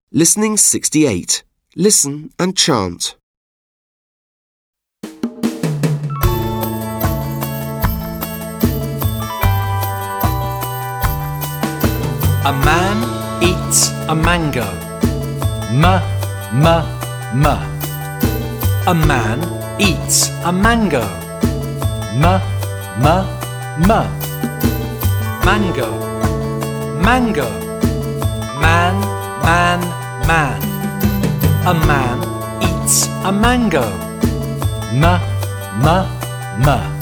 Listening 68. Listen and chant. A man eats a mango. M. A man eats a mango. M. Mango, mango. Man. A man eats a mango. M.